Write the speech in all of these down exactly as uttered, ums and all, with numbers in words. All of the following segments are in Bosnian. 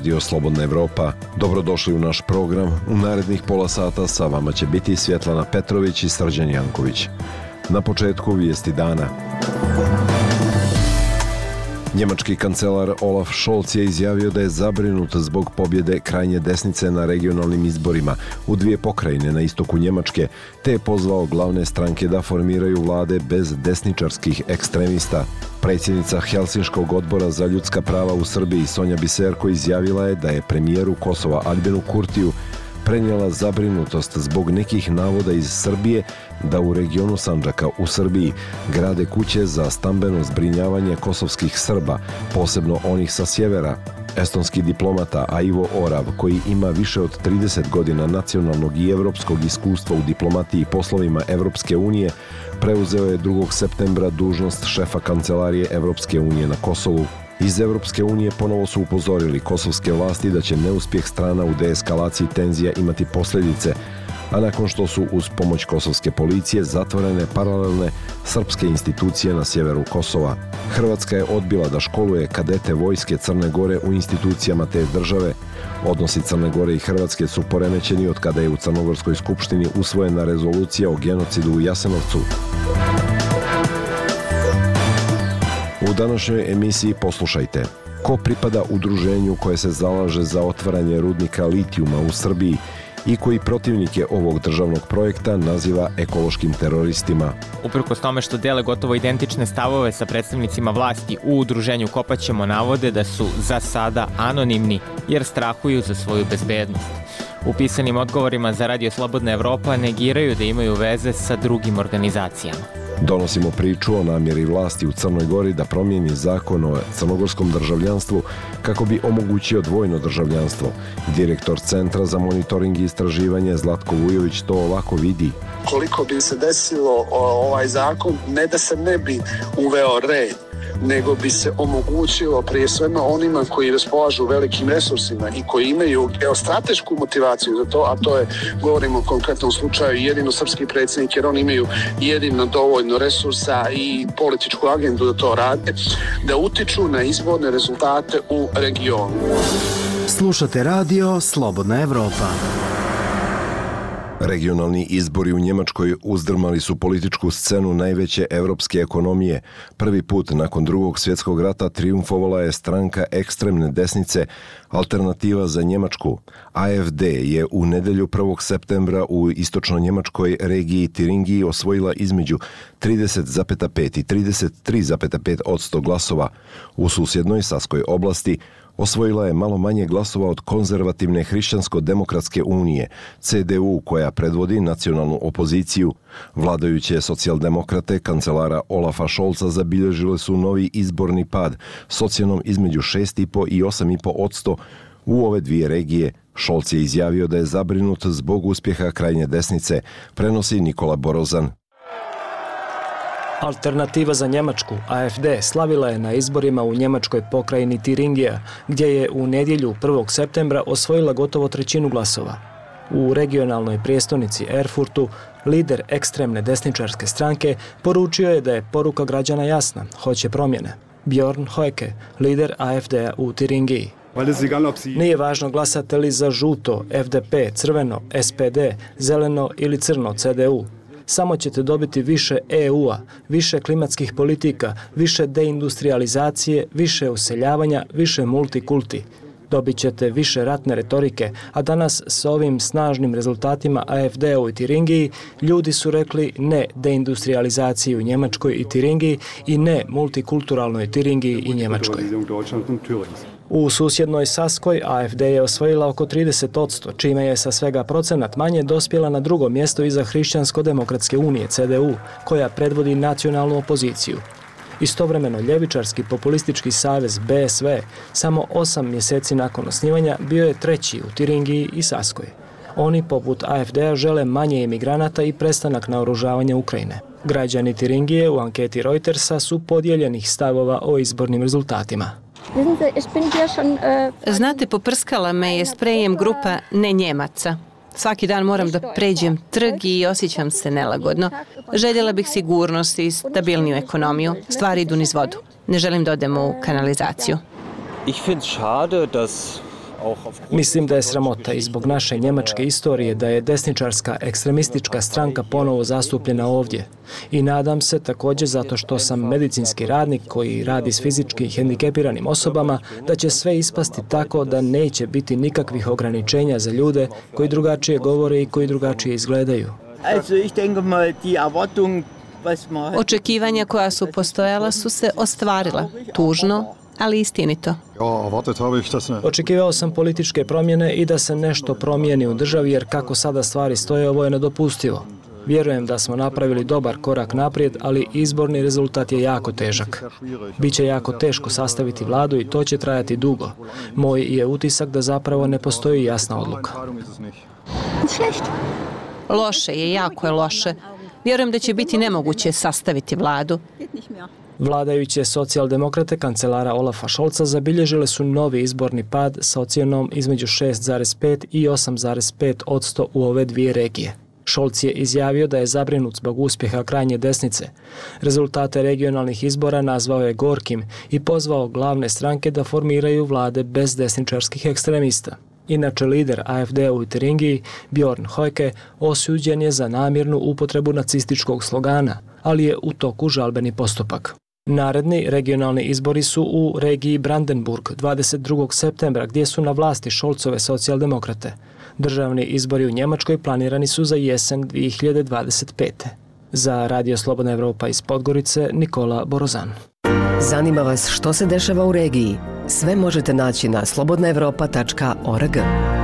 Radio Slobodna Evropa. Dobrodošli u naš program. U narednih pola sata sa vama će biti Svjetlana Petrović i Srđan Janković. Na početku vijesti dana. Njemački kancelar Olaf Scholz je izjavio da je zabrinut zbog pobjede krajnje desnice na regionalnim izborima u dvije pokrajine na istoku Njemačke, te je pozvao glavne stranke da formiraju vlade bez desničarskih ekstremista. Predsjednica Helsinškog odbora za ljudska prava u Srbiji Sonja Biserko izjavila je da je premijeru Kosova Albinu Kurtiju prenijela zabrinutost zbog nekih navoda iz Srbije da u regionu Sandžaka u Srbiji grade kuće za stambeno zbrinjavanje kosovskih Srba, posebno onih sa sjevera. Estonski diplomata Aivo Orav, koji ima više od trideset godina nacionalnog i evropskog iskustva u diplomatiji i poslovima Evropske unije, preuzeo je drugog septembra dužnost šefa kancelarije Evropske unije na Kosovu. Iz Evropske unije ponovo su upozorili kosovske vlasti da će neuspjeh strana u deeskalaciji tenzija imati posljedice, a nakon što su uz pomoć kosovske policije zatvorene paralelne srpske institucije na sjeveru Kosova. Hrvatska je odbila da školuje kadete vojske Crne Gore u institucijama te države. Odnosi Crne Gore i Hrvatske su poremećeni od kada je u Crnogorskoj skupštini usvojena rezolucija o genocidu u Jasenovcu. U današnjoj emisiji poslušajte. Ko pripada udruženju koje se zalaže za otvaranje rudnika litijuma u Srbiji i koji protivnike ovog državnog projekta naziva ekološkim teroristima. Uprkos tome što dele gotovo identične stavove sa predstavnicima vlasti u udruženju Kopaćemo navode da su za sada anonimni jer strahuju za svoju bezbednost. U pisanim odgovorima za Radio Slobodna Evropa negiraju da imaju veze sa drugim organizacijama. Donosimo priču o namjeri vlasti u Crnoj Gori da promijeni zakon o crnogorskom državljanstvu kako bi omogućio dvojno državljanstvo. Direktor Centra za monitoring i istraživanje Zlatko Vujović to ovako vidi. Koliko bi se desilo ovaj zakon, ne da se ne bi uveo red, nego bi se omogućilo prije svega onima koji raspolažu velikim resursima i koji imaju geostratešku motivaciju za to, a to je, govorimo o konkretnom slučaju, jedino srpski predsjednik, jer oni imaju jedino dovoljno resursa i političku agendu da to rade, da utiču na izborne rezultate u regionu. Slušate radio Slobodna Evropa. Regionalni izbori u Njemačkoj uzdrmali su političku scenu najveće evropske ekonomije. Prvi put nakon drugog svjetskog rata trijumfovala je stranka ekstremne desnice Alternativa za Njemačku. A F D je u nedjelju prvog septembra u istočno-njemačkoj regiji Tiringiji osvojila između trideset zarez pet i trideset tri zarez pet odsto glasova. U susjednoj Saskoj oblasti osvojila je malo manje glasova od konzervativne hrišćansko-demokratske unije, C D U, koja predvodi nacionalnu opoziciju. Vladajuće socijaldemokrate kancelara Olafa Scholza zabilježile su novi izborni pad s ocjenom između šest zarez pet i osam zarez pet odsto u ove dvije regije. Scholz je izjavio da je zabrinut zbog uspjeha krajnje desnice, prenosi Nikola Borozan. Alternativa za Njemačku, A F D, slavila je na izborima u njemačkoj pokrajini Tiringija, gdje je u nedjelju prvog septembra osvojila gotovo trećinu glasova. U regionalnoj prijestolnici Erfurtu, lider ekstremne desničarske stranke poručio je da je poruka građana jasna, hoće promjene. Bjorn Höcke, lider A F D-a u Tiringiji. Nije važno glasate li za žuto, F D P, crveno, S P D, zeleno ili crno, C D U. Samo ćete dobiti više E U-a, više klimatskih politika, više deindustrializacije, više useljavanja, više multikulti. Dobit ćete više ratne retorike, a danas s ovim snažnim rezultatima A F D-a u Tiringiji ljudi su rekli ne deindustrializaciji u Njemačkoj i Tiringiji i ne multikulturalnoj Tiringiji i Njemačkoj. U susjednoj Saskoj A F D je osvojila oko trideset odsto, čime je sa svega procenat manje dospjela na drugo mjesto iza Hrišćansko-demokratske unije C D U, koja predvodi nacionalnu opoziciju. Istovremeno, ljevičarski populistički savez B S V samo osam mjeseci nakon osnivanja bio je treći u Tiringiji i Saskoj. Oni, poput A F D-a, žele manje imigranata i prestanak naoružavanja Ukrajine. Građani Tiringije u anketi Reutersa su podijeljenih stavova o izbornim rezultatima. Znate, poprskala me je sprejem grupa ne Njemaca. Svaki dan moram da pređem trg i osjećam se nelagodno. Željela bih sigurnost i stabilniju ekonomiju. Stvari idu niz vodu. Ne želim da odem u kanalizaciju. Ich finde schade, dass Mislim da je sramota i zbog naše njemačke istorije da je desničarska ekstremistička stranka ponovo zastupljena ovdje. I nadam se također zato što sam medicinski radnik koji radi s fizički hendikepiranim osobama da će sve ispasti tako da neće biti nikakvih ograničenja za ljude koji drugačije govore i koji drugačije izgledaju. Očekivanja koja su postojala su se ostvarila. Tužno, ali istinito. Očekivao sam političke promjene i da se nešto promijeni u državi, jer kako sada stvari stoje, ovo je nedopustivo. Vjerujem da smo napravili dobar korak naprijed, ali izborni rezultat je jako težak. Biće jako teško sastaviti vladu i to će trajati dugo. Moj je utisak da zapravo ne postoji jasna odluka. Loše je, jako je loše. Vjerujem da će biti nemoguće sastaviti vladu. Vladajuće socijaldemokrate kancelara Olafa Scholza zabilježile su novi izborni pad sa ocjenom između šest zarez pet i osam zarez pet posto u ove dvije regije. Scholz je izjavio da je zabrinut zbog uspjeha krajnje desnice. Rezultate regionalnih izbora nazvao je gorkim i pozvao glavne stranke da formiraju vlade bez desničarskih ekstremista. Inače, lider A F D u Tiringiji, Bjorn Höcke, osuđen je za namjernu upotrebu nacističkog slogana, ali je u toku žalbeni postupak. Naredni regionalni izbori su u regiji Brandenburg dvadeset drugog septembra, gdje su na vlasti Scholzove socijaldemokrate. Državni izbori u Njemačkoj planirani su za jesen dvije hiljade dvadeset pete. Za Radio Slobodna Evropa iz Podgorice, Nikola Borozan. Zanima vas što se dešava u regiji? Sve možete naći na slobodna evropa tačka org.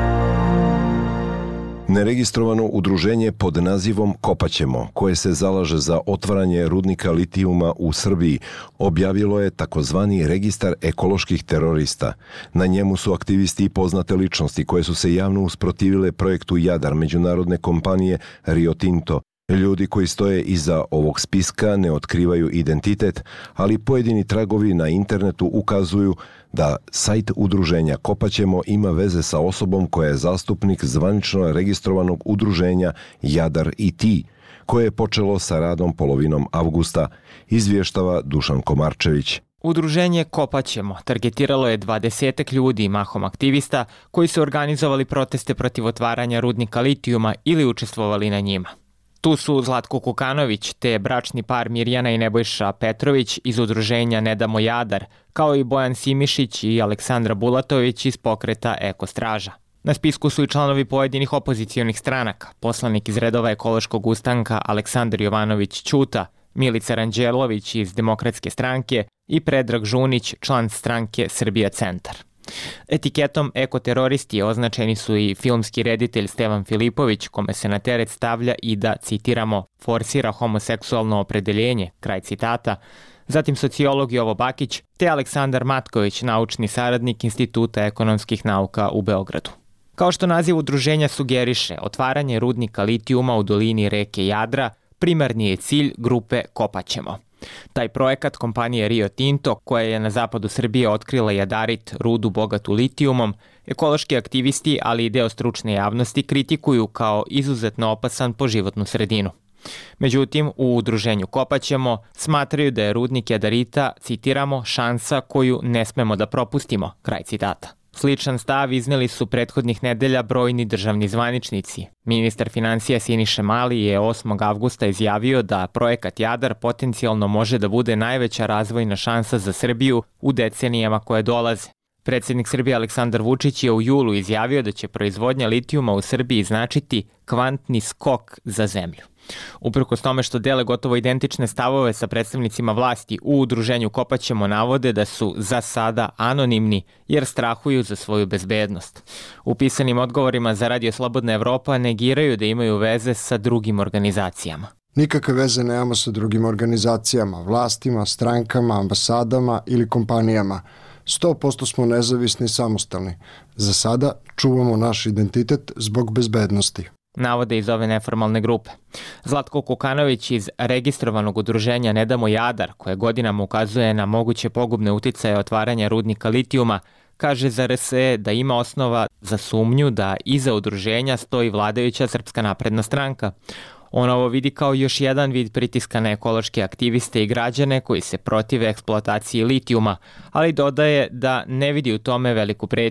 Neregistrovano udruženje pod nazivom Kopaćemo, koje se zalaže za otvaranje rudnika litijuma u Srbiji, objavilo je takozvani registar ekoloških terorista. Na njemu su aktivisti i poznate ličnosti koje su se javno usprotivile projektu Jadar međunarodne kompanije Rio Tinto. Ljudi koji stoje iza ovog spiska ne otkrivaju identitet, ali pojedini tragovi na internetu ukazuju da sajt udruženja Kopaćemo ima veze sa osobom koja je zastupnik zvanično registrovanog udruženja Jadar i ti, koje je počelo sa radom polovinom avgusta, izvještava Dušan Komarčević. Udruženje Kopaćemo targetiralo je dvadesetak ljudi, mahom aktivista, koji su organizovali proteste protiv otvaranja rudnika litijuma ili učestvovali na njima. Tu su Zlatko Kukanović te bračni par Mirjana i Nebojša Petrović iz udruženja Ne damo Jadar, kao i Bojan Simišić i Aleksandra Bulatović iz pokreta Eko Straža. Na spisku su i članovi pojedinih opozicionih stranaka, poslanik iz redova ekološkog ustanka Aleksandar Jovanović Ćuta, Milica Ranđelović iz Demokratske stranke i Predrag Žunić, član stranke Srbija Centar. Etiketom ekoteroristi označeni su i filmski reditelj Stevan Filipović, kome se na teret stavlja i da, citiramo, forsira homoseksualno opredeljenje, kraj citata, zatim sociolog Jovo Bakić, te Aleksandar Matković, naučni saradnik Instituta ekonomskih nauka u Beogradu. Kao što naziv udruženja sugeriše, otvaranje rudnika litijuma u dolini reke Jadra primarni je cilj grupe Kopaćemo. Taj projekat kompanije Rio Tinto, koja je na zapadu Srbije otkrila jadarit, rudu bogatu litijumom, ekološki aktivisti, ali i deo stručne javnosti kritikuju kao izuzetno opasan po životnu sredinu. Međutim, u udruženju Kopaćemo smatraju da je rudnik jadarita, citiramo, šansa koju ne smemo da propustimo, kraj citata. Sličan stav izneli su prethodnih nedelja brojni državni zvaničnici. Ministar financija Siniša Mali je osmog avgusta izjavio da projekat Jadar potencijalno može da bude najveća razvojna šansa za Srbiju u decenijama koje dolaze. Predsjednik Srbije Aleksandar Vučić je u julu izjavio da će proizvodnja litijuma u Srbiji značiti kvantni skok za zemlju. Uprkos tome što dele gotovo identične stavove sa predstavnicima vlasti, u udruženju Kopaćemo navode da su za sada anonimni jer strahuju za svoju bezbednost. U pisanim odgovorima za Radio Slobodna Evropa negiraju da imaju veze sa drugim organizacijama. Nikakve veze nemamo sa drugim organizacijama, vlastima, strankama, ambasadama ili kompanijama. sto posto smo nezavisni i samostalni. Za sada čuvamo naš identitet zbog bezbednosti. Navode iz ove neformalne grupe. Zlatko Kukanović iz registrovanog udruženja Ne damo Jadar, koje godinama ukazuje na moguće pogubne uticaje otvaranja rudnika litijuma, kaže za R S E da ima osnova za sumnju da iza udruženja stoji vladajuća Srpska napredna stranka. On ovo vidi kao još jedan vid pritiska na ekološke aktiviste i građane koji se protive eksploataciji litijuma, ali dodaje da ne vidi u tome veliku pretnju.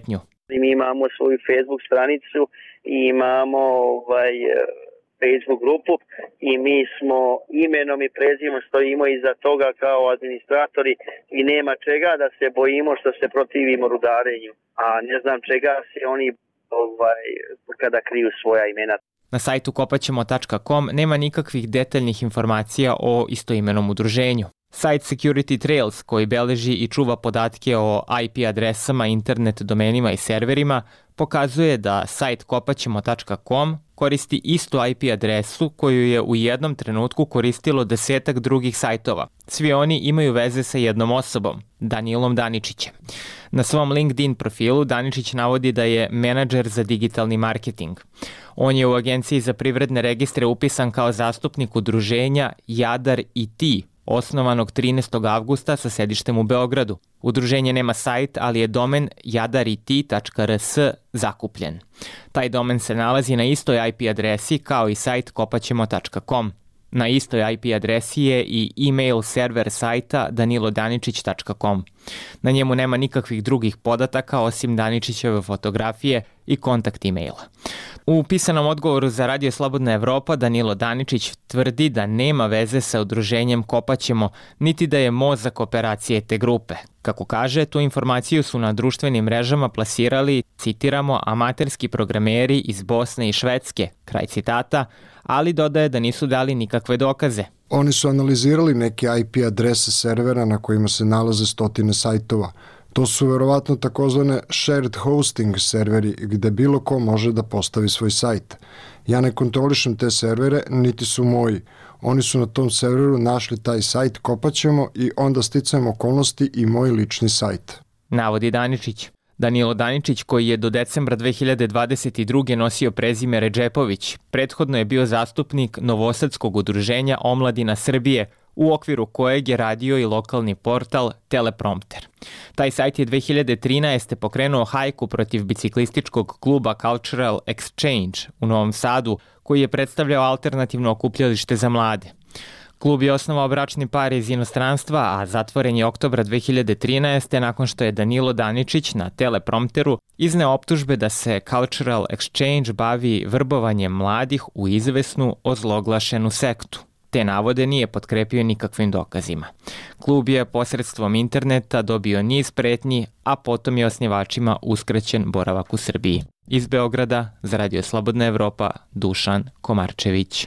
Mi imamo svoju Facebook stranicu i imamo ovaj, Facebook grupu i mi smo imenom i prezimenom stojimo iza toga kao administratori i nema čega da se bojimo što se protivimo rudarenju, a ne znam čega se oni ovaj, kada kriju svoja imena. Na sajtu kopaćemo tačka com nema nikakvih detaljnih informacija o istoimenom udruženju. Sajt Security Trails, koji beleži i čuva podatke o I P adresama, internet domenima i serverima, pokazuje da sajt kopaćemo tačka com koristi istu I P adresu koju je u jednom trenutku koristilo desetak drugih sajtova. Svi oni imaju veze sa jednom osobom, Danilom Daničićem. Na svom LinkedIn profilu Daničić navodi da je menadžer za digitalni marketing. On je u Agenciji za privredne registre upisan kao zastupnik udruženja Jadar I T, osnovanog trinaestog avgusta sa sedištem u Beogradu. Udruženje nema sajt, ali je domen jadarit tačka r s zakupljen. Taj domen se nalazi na istoj I P adresi kao i sajt kopaćemo tačka com. Na istoj I P adresi je i e-mail server sajta danilodaničić tačka com. Na njemu nema nikakvih drugih podataka osim Daničićeve fotografije i kontakt e-maila. U pisanom odgovoru za Radio Slobodna Evropa Danilo Daničić tvrdi da nema veze sa udruženjem Kopaćemo, niti da je mozak operacije te grupe. Kako kaže, tu informaciju su na društvenim mrežama plasirali, citiramo, amaterski programeri iz Bosne i Švedske, kraj citata, ali dodaje da nisu dali nikakve dokaze. Oni su analizirali neke I P adrese servera na kojima se nalaze stotine sajtova. To su verovatno takozvane shared hosting serveri gde bilo ko može da postavi svoj sajt. Ja ne kontrolišem te servere, niti su moji. Oni su na tom serveru našli taj sajt Kopaćemo i onda sticajem okolnosti i moj lični sajt. Navodi Daničić. Danilo Daničić, koji je do decembra dve hiljade dvadeset druge nosio prezime Redžepović, prethodno je bio zastupnik Novosadskog udruženja Omladina Srbije, u okviru kojeg je radio i lokalni portal Teleprompter. Taj sajt je dve hiljade trinaeste. pokrenuo hajku protiv biciklističkog kluba Cultural Exchange u Novom Sadu, koji je predstavljao alternativno okupljalište za mlade. Klub je osnovao bračni par iz inostranstva, a zatvoren je oktobra dve hiljade trinaeste. nakon što je Danilo Daničić na Teleprompteru izneo optužbe da se Cultural Exchange bavi vrbovanjem mladih u izvesnu ozloglašenu sektu. Te navode nije potkrepio nikakvim dokazima. Klub je posredstvom interneta dobio niz pretnji, a potom je osnivačima uskraćen boravak u Srbiji. Iz Beograda, za Radio Slobodna Evropa, Dušan Komarčević.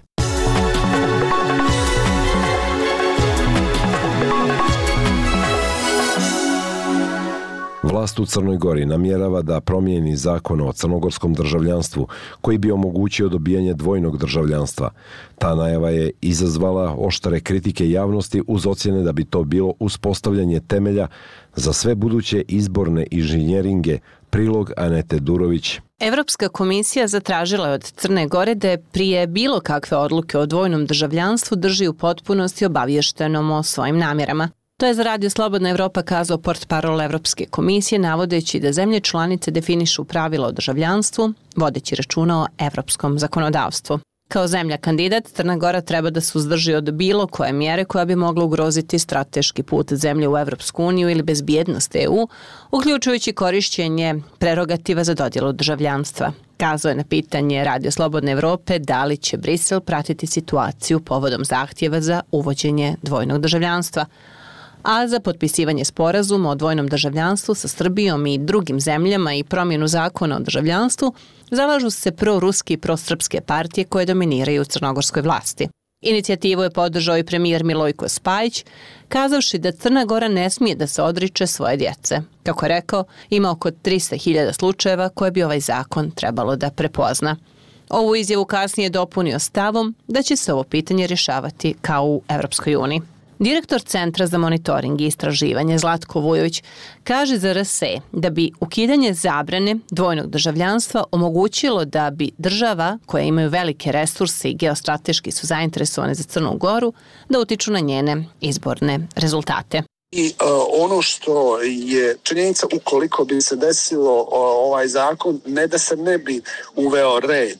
Vlast u Crnoj Gori namjerava da promijeni zakon o crnogorskom državljanstvu koji bi omogućio dobijanje dvojnog državljanstva. Ta najava je izazvala oštre kritike javnosti uz ocjene da bi to bilo uspostavljanje temelja za sve buduće izborne inženjeringe, prilog Anete Durović. Evropska komisija zatražila je od Crne Gore da je prije bilo kakve odluke o dvojnom državljanstvu drži u potpunosti obaviještenom o svojim namjerama. To je za Radio Slobodna Evropa kazao portparol Evropske komisije, navodeći da zemlje članice definišu pravila o državljanstvu, vodeći računa o evropskom zakonodavstvu. Kao zemlja kandidat, Crna Gora treba da se uzdrži od bilo koje mjere koja bi mogla ugroziti strateški put zemlje u Evropsku uniju ili bezbjednost E U, uključujući korišćenje prerogativa za dodjelu državljanstva. Kazao je na pitanje Radio Slobodne Evrope da li će Brisel pratiti situaciju povodom zahtjeva za uvođenje dvojnog državljanstva. A za potpisivanje sporazuma o dvojnom državljanstvu sa Srbijom i drugim zemljama i promjenu zakona o državljanstvu zalažu se proruski i prosrpske partije koje dominiraju u crnogorskoj vlasti. Inicijativu je podržao i premijer Milojko Spajić, kazavši da Crna Gora ne smije da se odriče svoje djece. Kako je rekao, ima oko trista hiljada slučajeva koje bi ovaj zakon trebalo da prepozna. Ovu izjavu kasnije dopunio stavom da će se ovo pitanje rješavati kao u Evropskoj uniji. Direktor Centra za monitoring i istraživanje Zlatko Vujović kaže za R S E da bi ukidanje zabrane dvojnog državljanstva omogućilo da bi država, koje imaju velike resurse i geostrateški su zainteresovane za Crnu Goru, da utiču na njene izborne rezultate. I uh, ono što je činjenica, ukoliko bi se desilo uh, ovaj zakon, ne da se ne bi uveo red,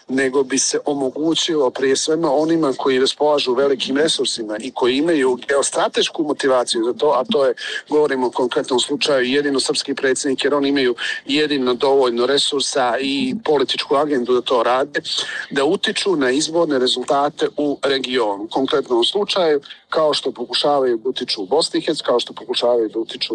nego bi se omogućilo prije svema onima koji raspolažu velikim resursima i koji imaju geostratešku motivaciju za to, a to je, govorimo o konkretnom slučaju, jedino srpski predsjednik, jer oni imaju jedino dovoljno resursa i političku agendu da to rade, da utiču na izborne rezultate u regionu. U konkretnom slučaju, kao što pokušavaju da utiču u Bosni i Hercegovini, kao što pokušavaju da utiču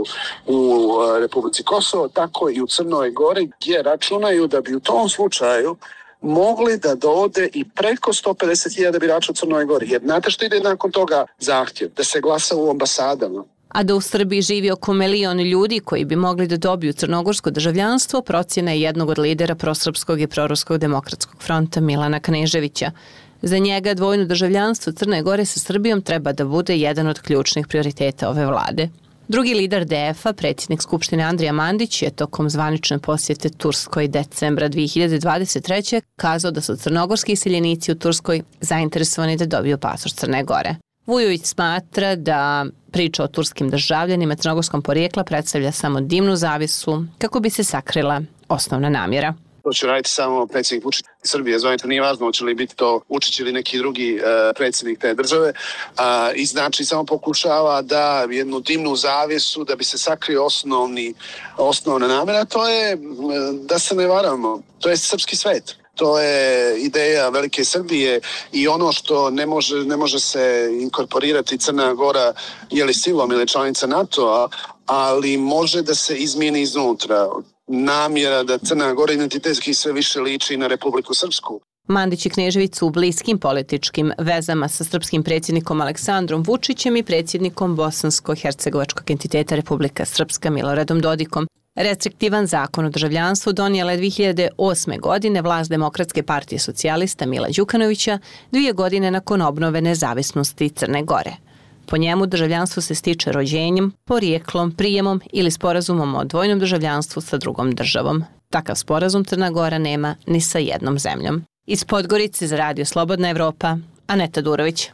u Republici Kosovo, tako i u Crnoj Gori, gdje računaju da bi u tom slučaju mogli da dode i preko sto pedeset hiljada birača u Crnoj Gori. Jer znate što ide nakon toga zahtjev? Da se glasa u ambasadama. A da u Srbiji živi oko milion ljudi koji bi mogli da dobiju crnogorsko državljanstvo, procjena je jednog od lidera prosrpskog i proruskog demokratskog fronta Milana Kneževića. Za njega dvojno državljanstvo Crne Gore sa Srbijom treba da bude jedan od ključnih prioriteta ove vlade. Drugi lider D F-a, predsjednik Skupštine Andrija Mandić, je tokom zvanične posjete Turskoj decembra dve hiljade dvadeset treće kazao da su crnogorski iseljenici u Turskoj zainteresovani da dobiju pasoš Crne Gore. Vujović smatra da priča o turskim državljanima crnogorskom porijekla predstavlja samo dimnu zavjesu kako bi se sakrila osnovna namjera. To će raditi samo predsjednik Vučić Srbije, zovete, nije važno hoće li biti to Vučić ili neki drugi e, predsjednik te države, a, i znači samo pokušava da jednu dimnu zavjesu da bi se sakrio osnovni, osnovna namjera, to je da se ne varamo, to je srpski svet. To je ideja velike Srbije i ono što ne može, ne može se inkorporirati Crna Gora je li silom ili članica NATO-a, ali može da se izmijeni iznutra. Namjera da Crna Gora identitetski sve više liči na Republiku Srpsku. Mandić i Knežević su u bliskim političkim vezama sa srpskim predsjednikom Aleksandrom Vučićem i predsjednikom bosansko-hercegovačkog entiteta Republika Srpska Miloradom Dodikom. Restriktivan zakon o državljanstvu donijela je dve hiljade osme. godine vlast Demokratske partije socijalista Mila Đukanovića, dvije godine nakon obnove nezavisnosti Crne Gore. Po njemu državljanstvo se stiče rođenjem, porijeklom, prijemom ili sporazumom o dvojnom državljanstvu sa drugom državom. Takav sporazum Crna Gora nema ni sa jednom zemljom. Iz Podgorice za Radio Slobodna Evropa, Aneta Durović.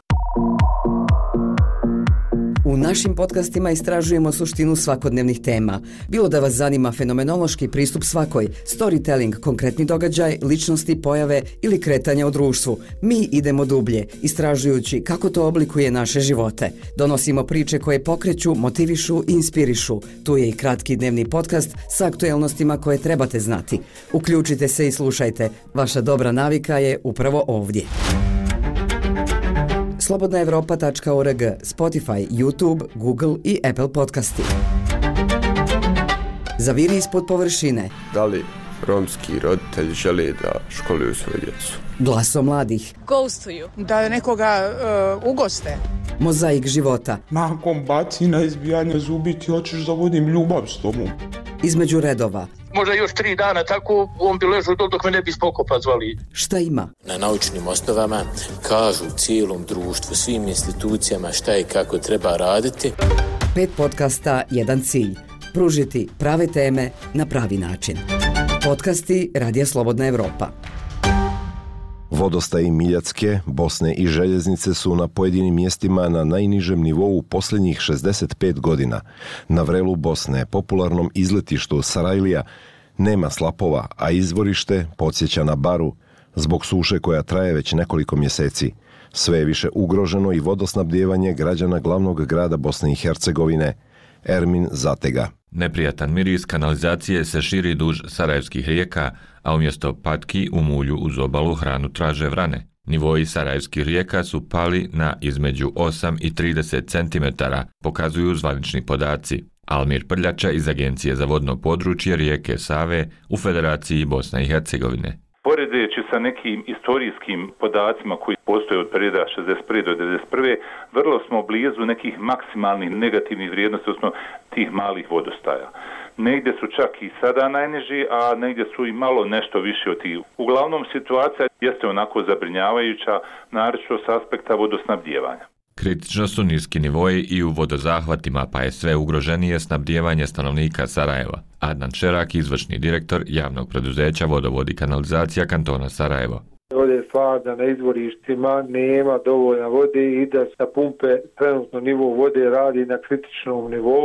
U našim podcastima istražujemo suštinu svakodnevnih tema. Bilo da vas zanima fenomenološki pristup svakoj, storytelling, konkretni događaj, ličnosti, pojave ili kretanja u društvu, mi idemo dublje, istražujući kako to oblikuje naše živote. Donosimo priče koje pokreću, motivišu i inspirišu. Tu je i kratki dnevni podcast sa aktuelnostima koje trebate znati. Uključite se i slušajte. Vaša dobra navika je upravo ovdje. slobodna evropa tačka org, Spotify, YouTube, Google i Apple podcasti. Zaviri ispod površine. Da li romski roditelji žele da školuju svoju djecu? Glaso mladih. Ghostuju. Da nekoga uh, ugoste. Mozaik života. Nakon bacina, izbijanja zubi ti hoćeš da vodim ljubav s tobom. Između redova. Možda još tri dana tako on bi ležao dol dok me ne bi spokopa zvali. Šta ima? Na naučnim osnovama kažu cijelom društvu, svim institucijama šta i kako treba raditi. Pet podcasta, jedan cilj. Pružiti prave teme na pravi način. Podcasti Radija Slobodna Evropa. Vodostaji Miljacke, Bosne i željeznice su na pojedinim mjestima na najnižem nivou posljednjih šezdeset pet godina. Na vrelu Bosne, popularnom izletištu Sarajlija, nema slapova, a izvorište podsjeća na baru zbog suše koja traje već nekoliko mjeseci. Sve je više ugroženo i vodosnabdijevanje građana glavnog grada Bosne i Hercegovine. Ermin Zatega. Neprijatan miris kanalizacije se širi duž sarajevskih rijeka, a umjesto patki u mulju uz obalu hranu traže vrane. Nivoji sarajevskih rijeka su pali na između osam i trideset centimetara, pokazuju zvanični podaci. Almir Prljača iz Agencije za vodno područje rijeke Save u Federaciji Bosne i Hercegovine. Poredeći sa nekim istorijskim podacima koji postoje od perioda šezdeset prve do devedeset prve, vrlo smo blizu nekih maksimalnih negativnih vrijednosti, odnosno tih malih vodostaja. Negdje su čak i sada najniži, a negdje su i malo nešto više od tih. Uglavnom situacija jeste onako zabrinjavajuća, naročito s aspekta vodosnabdijevanja. Kritično su niski nivoji i u vodozahvatima, pa je sve ugroženije snabdijevanje stanovnika Sarajeva. Adnan Šerak, izvršni direktor javnog preduzeća Vodovod i kanalizacija kantona Sarajevo. Ovdje je stvar da na izvorištima nema dovoljna vode i da sa pumpe trenutno nivo vode radi na kritičnom nivou,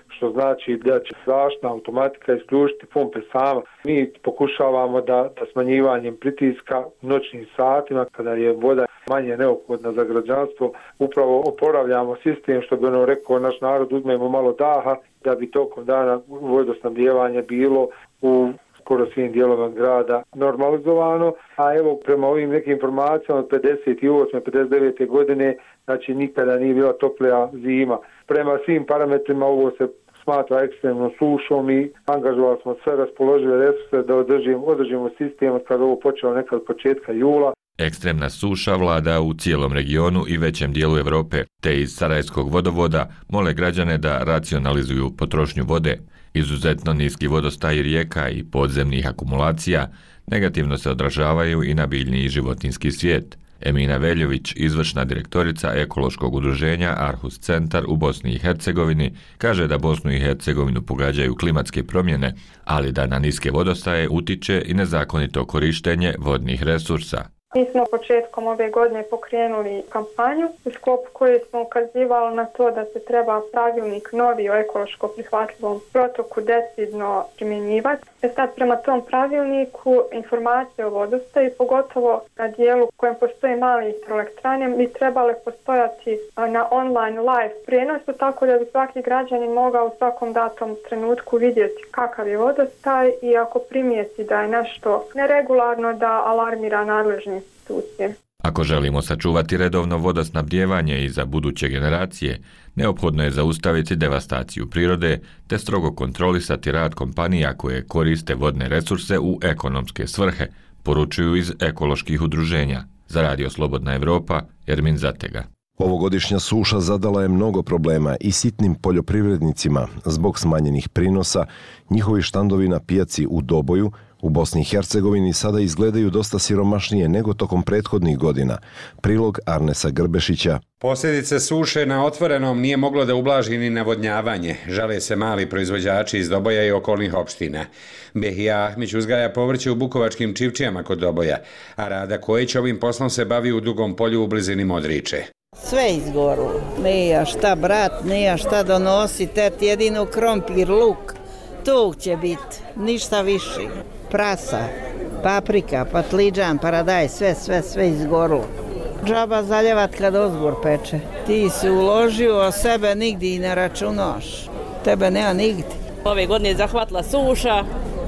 što znači da će zaštitna automatika isključiti pumpe sama. Mi pokušavamo da, da smanjivanjem pritiska noćnim satima, kada je voda manje neophodna za građanstvo, upravo oporavljamo sistem, što bi ono rekao naš narod, uzmemo malo daha, da bi tokom dana vodosnabdijevanje bilo u skoro svim dijelovima grada normalizovano, a evo prema ovim nekim informacijama od pedeset osme pedeset devete godine, znači nikada nije bila toplija zima. Prema svim parametrima ovo se smatra ekstremnom sušom i angažovali smo sve raspoložive resurse da održimo, održimo sistem kada ovo počelo nekad početka jula. Ekstremna suša vlada u cijelom regionu i većem dijelu Europe, te iz Sarajevskog vodovoda mole građane da racionalizuju potrošnju vode. Izuzetno niski vodostaj rijeka i podzemnih akumulacija negativno se odražavaju i na biljni i životinjski svijet. Emina Veljović, izvršna direktorica ekološkog udruženja Arhus Centar u Bosni i Hercegovini, kaže da Bosnu i Hercegovinu pogađaju klimatske promjene, ali da na niske vodostaje utiče i nezakonito korištenje vodnih resursa. Mi smo početkom ove godine pokrenuli kampanju u sklopu koje smo ukazivali na to da se treba pravilnik novi o ekološko prihvatljivom protoku decidno primjenjivati. E sad prema tom pravilniku informacije o vodostaju, pogotovo na dijelu u kojem postoje mali hidroelektrane, bi trebale postojati na online live prijenosu, tako da bi svaki građanin mogao u svakom datom trenutku vidjeti kakav je vodostaj i ako primijeti da je nešto neregularno da alarmira nadležni institucije. Ako želimo sačuvati redovno vodosnabdijevanje i za buduće generacije, neophodno je zaustaviti devastaciju prirode te strogo kontrolisati rad kompanija koje koriste vodne resurse u ekonomske svrhe, poručuju iz ekoloških udruženja. Za Radio Slobodna Evropa, Ermin Zatega. Ovogodišnja suša zadala je mnogo problema i sitnim poljoprivrednicima zbog smanjenih prinosa. Njihovi štandovi na pijaci u Doboju u Bosni i Hercegovini sada izgledaju dosta siromašnije nego tokom prethodnih godina. Prilog Arnesa Grbešića. Posljedice suše na otvorenom nije moglo da ublaži ni navodnjavanje. Žale se mali proizvođači iz Doboja i okolnih opština. Behija Ahmić uzgaja povrće u bukovačkim Čivčijama kod Doboja, a Rada Kojić ovim poslom se bavi u Dugom polju u blizini Modriče. Sve izgoru. Nija šta brat, nija šta donosi, tet jedino krompir, luk. Tu će biti, ništa više. Prasa, paprika, patliđan, paradaj, sve, sve, sve izgoru. Džaba zaljevat kad ozgor peče. Ti si uložio, a sebe nigdje i ne računaš. Tebe nema nigdje. Ove godine je zahvatila suša,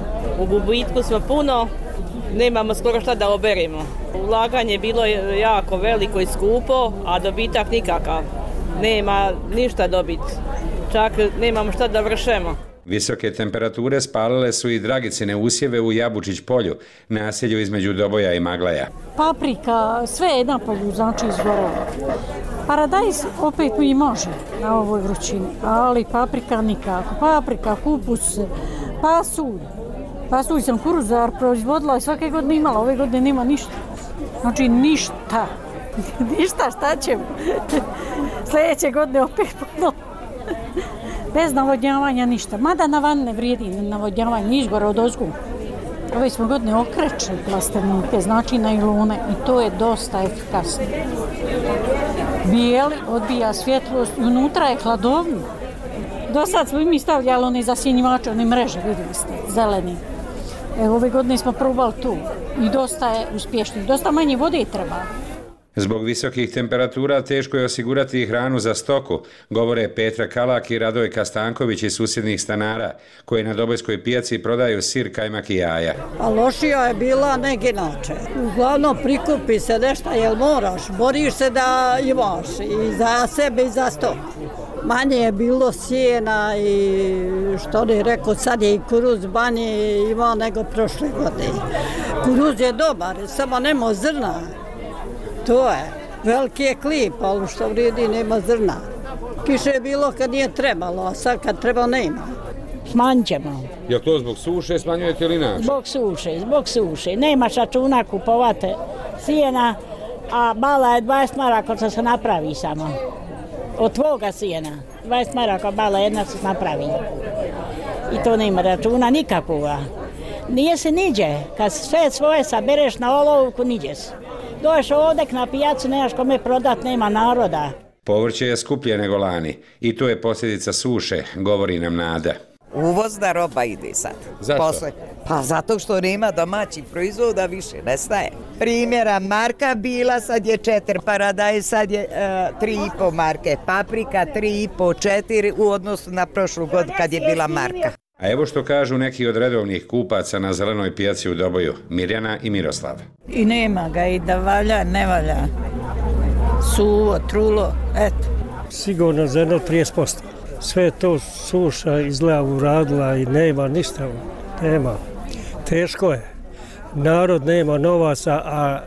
u gubitku smo puno, nemamo skoro šta da oberemo. Ulaganje je bilo jako veliko i skupo, a dobitak nikakav. Nema ništa dobiti, čak nemamo šta da vršemo. Visoke temperature spalile su i dragicine usjeve u Jabučić polju, naselju između Doboja i Maglaja. Paprika, sve je na polju, znači izgorelo. Paradajz opet mi može na ovoj vrućini, ali paprika nikako. Paprika, kupus, pasulj. Pasulj sam kuruzar proizvodila i svake godine imala, ove godine nema ništa. Znači ništa. Ništa, šta ćemo? Sljedeće godine opet puno. Bez navodnjavanja ništa. Mada na van ne vrijedi navodnjavanje, niš gore od ozgu. Ove smo godine okreće plasternike, znači na ilune, i to je dosta efikasno. Bijeli odbija svjetlost i unutra je hladovno. Do sad smo i mi stavljali one zasjenjivače, one mreže, vidjeli ste, zeleni. E, ove godine smo probali tu i dosta je uspješno. Dosta manje vode treba. Zbog visokih temperatura teško je osigurati hranu za stoku, govore Petra Kalak i Radojka Stanković iz susjednih stanara, koji na Dobojskoj pijaci prodaju sir, kajmak i jaja. A lošija je bila nego inače. Uglavnom prikupi se nešto, jel moraš, boriš se da imaš i za sebe i za stok. Manje je bilo sjena i što ne rekao, sad je i kuruz manje imao nego prošle godine. Kuruz je dobar, samo nema zrna. To je. Veliki je klip, ali što vrijedi nema zrna. Kiše je bilo kad nije trebalo, a sad kad treba nema. Smanjit ćemo. Je li to zbog suše smanjujete ili inače? Zbog suše, zbog suše. Nemaš računa kupovati sijena, a bala je dvadeset maraka što se napravi samo. Od tvoga sijena. dvadeset maraka bala jedna se napravi. I to nema računa nikakvoga. Nije se niđe. Kad sve svoje sabereš na olovku, niđe se. Dođeš ovdje na pijacu, nemaš kome prodat, nema naroda. Povrće je skuplje nego lani i to je posljedica suše, govori nam Nada. Uvozna roba ide sad. Zašto? Posle. Pa zato što nema domaćih proizvoda, više nestaje. Primjera, marka bila, sad je četiri, paradajz sad je uh, tri i po marke, paprika tri i po, četiri u odnosu na prošlu godinu kad je bila marka. A evo što kažu neki od redovnih kupaca na zelenoj pijaci u Doboju, Mirjana i Miroslav. I nema ga, i da valja, ne valja. Suvo, trulo, eto. Sigurno za jedno trideset posto. Sve to suša izgleda uradila i nema ništa, nema. Teško je. Narod nema novaca, a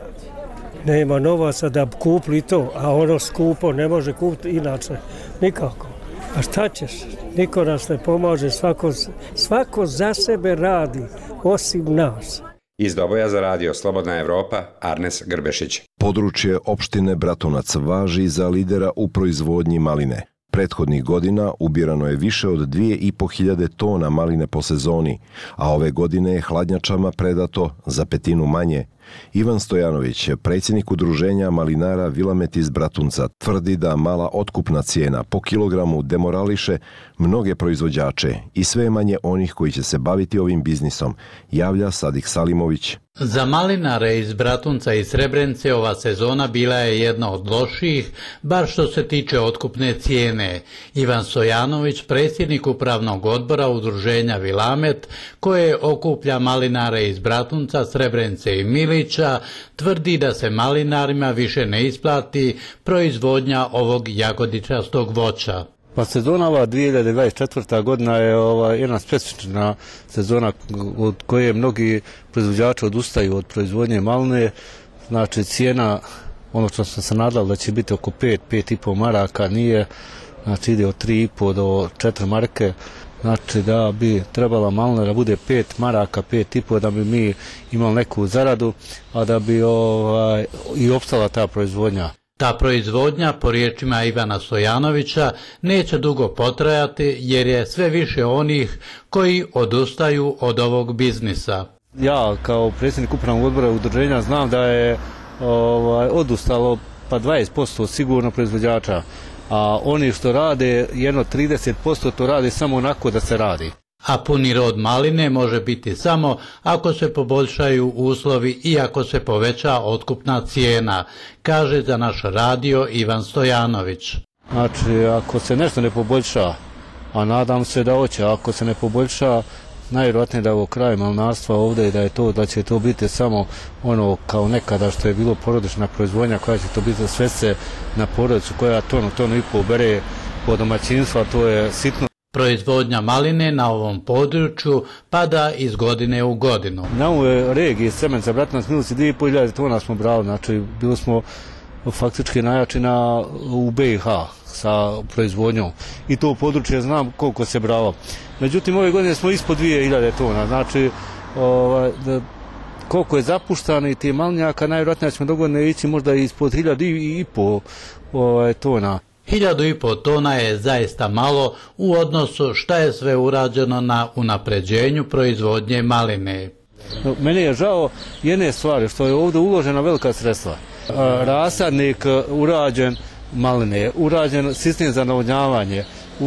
nema novaca da kupili to, a ono skupo ne može kupiti inače, nikako. A šta ćeš? Niko nas ne pomaže, svako, svako za sebe radi, osim nas. Iz Doboja za radio Slobodna Evropa, Arnes Grbešić. Područje opštine Bratunac važi za lidera u proizvodnji maline. Prethodnih godina ubirano je više od dvije i po hiljade tona maline po sezoni, a ove godine je hladnjačama predato za petinu manje. Ivan Stojanović, predsjednik udruženja malinara Vilamet iz Bratunca, tvrdi da mala otkupna cijena po kilogramu demorališe mnoge proizvođače i sve manje onih koji će se baviti ovim biznisom, javlja Sadik Salimović. Za malinare iz Bratunca i Srebrenice ova sezona bila je jedna od loših, bar što se tiče otkupne cijene. Ivan Stojanović, predsjednik upravnog odbora udruženja Vilamet, koje okuplja malinare iz Bratunca, Srebrenice i Milića, tvrdi da se malinarima više ne isplati proizvodnja ovog jagodičastog voća. Pa sezona ova dvije hiljade dvadeset četvrta godina je ova jedna specifična sezona od koje mnogi proizvođači odustaju od proizvodnje maline. Znači cijena, ono što sam se nadal da će biti oko pet, pet i po maraka, nije, znači ide od tri i po do četiri marke. Znači da bi trebala malina da bude pet maraka, pet i po, da bi mi imali neku zaradu, a da bi ovaj, i opstala ta proizvodnja. Ta proizvodnja, po riječima Ivana Stojanovića, neće dugo potrajati jer je sve više onih koji odustaju od ovog biznisa. Ja kao predsjednik upravnog odbora udruženja znam da je ovaj, odustalo pa dvadeset posto sigurno proizvođača, a oni što rade jedno trideset posto to rade samo onako da se radi. A puni rod maline može biti samo ako se poboljšaju uslovi i ako se poveća otkupna cijena, kaže za naš radio Ivan Stojanović. Znači, ako se nešto ne poboljša, a nadam se da hoće, ako se ne poboljša, najvjerojatnije da je ovo kraj malinarstva ovdje i da je to, da će to biti samo ono kao nekada što je bilo porodična proizvodnja, koja će to biti sve se na porodicu, koja tonu, tonu i po bere po domaćinstva, to je sitno. Proizvodnja maline na ovom području pada iz godine u godinu. Na ovoj regiji Srebrenice, Bratunac, Milici, dvije i po hiljade tona smo brali, znači bili smo faktički najjači na, u B i H sa proizvodnjom i to područje znam koliko se bralo. Međutim, ove godine smo ispod dvije hiljade tona, znači ovaj, da, koliko je zapuštano i ti malinjaka, najvjerojatnije ćemo dogodne ići možda ispod hiljadu i, i po ovaj, tona. Hiljadu i po tona je zaista malo u odnosu šta je sve urađeno na unapređenju proizvodnje maline. Meni je žao jedne stvari što je ovdje uložena velika sredstva. Rasadnik urađen maline, urađen sistem za navodnjavanje,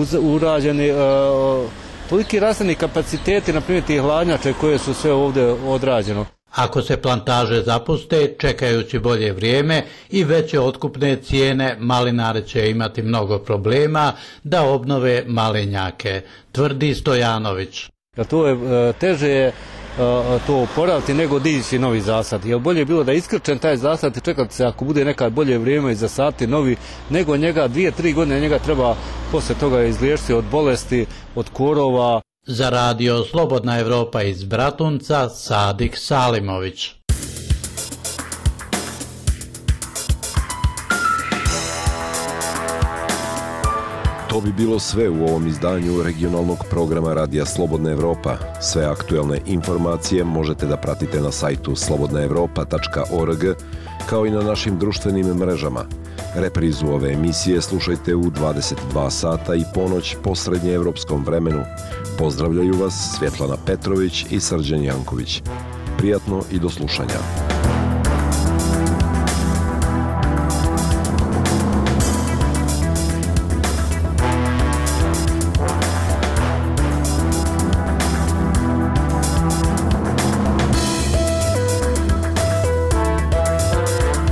urađeni uh, toliki rasadni kapaciteti, na primjer tih hladnjače koje su sve ovdje odrađeno. Ako se plantaže zapuste, čekajući bolje vrijeme i veće otkupne cijene, malinari će imati mnogo problema da obnove malinjake, tvrdi Stojanović. To je teže to oporaviti nego dići novi zasad. Jer bolje je bilo da iskrčen taj zasad i čekati se ako bude nekad bolje vrijeme i zasaditi novi, nego njega dvije, tri godine njega treba poslije toga izliječiti od bolesti, od korova. Za radio Slobodna Evropa iz Bratunca, Sadik Salimović. To bi bilo sve u ovom izdanju regionalnog programa Radija Slobodna Evropa. Sve aktuelne informacije možete da pratite na sajtu slobodna evropa tačka org, kao i na našim društvenim mrežama. Reprizu ove emisije slušajte u dvadeset dva sata i ponoć po srednjeevropskom vremenu. Pozdravljaju vas Svjetlana Petrović i Srđan Janković. Prijatno i do slušanja.